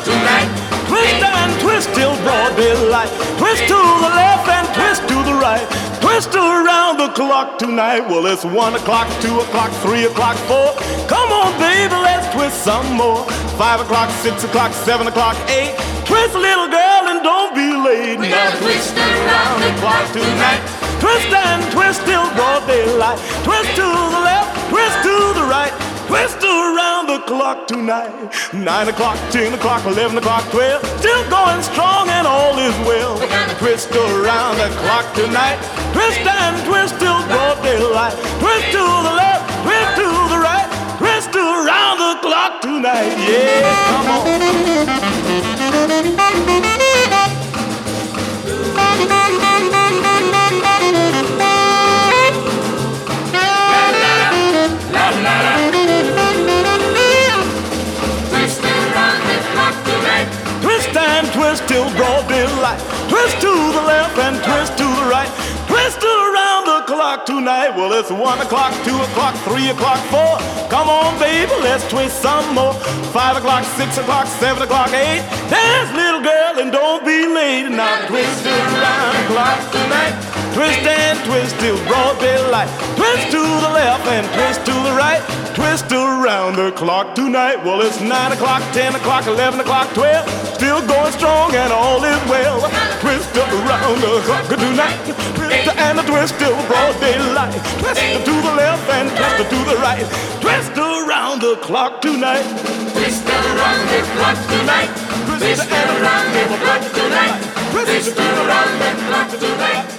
tonight. Twist and twist till broad daylight. Twist to the left and twist to the right. Twist around the clock tonight. Well, it's 1 o'clock, 2 o'clock, 3 o'clock, 4. Come on, baby, let's twist some more. 5 o'clock, 6 o'clock, 7 o'clock, 8. Twist, little girl, and don't be late. We gotta twist around the clock tonight. Twist and twist till broad daylight. Twist to the left, twist to the right. Twist around the clock tonight. 9 o'clock, 10 o'clock, 11 o'clock, 12. Still going strong and all is well. Twist around the clock tonight. Twist and twist till broad daylight. Twist to the left, twist to the right. Twist around the clock tonight. Yeah, come on. La la la. Twist around the clock tonight. Twist and twist till broad daylight. Twist to the left and twist to the right. Twist around the clock tonight. Well, it's 1 o'clock, 2 o'clock, 3 o'clock, 4. Come on, baby, let's twist some more. 5 o'clock, 6 o'clock, 7 o'clock, 8. Dance, little girl, and don't be late. Now twist around the clock tonight. Twist and twist till broad daylight. Twist to the left and twist to the right. Twist around the clock tonight. Well, it's 9 o'clock, 10 o'clock, 11 o'clock, 12. Still going strong and all is well. Twist around the clock tonight. Twist and a twist till broad daylight. Twist to the left and twist to the right. Twist around the clock tonight. Twist around the clock tonight. Twist around the clock tonight. Twist around the clock tonight.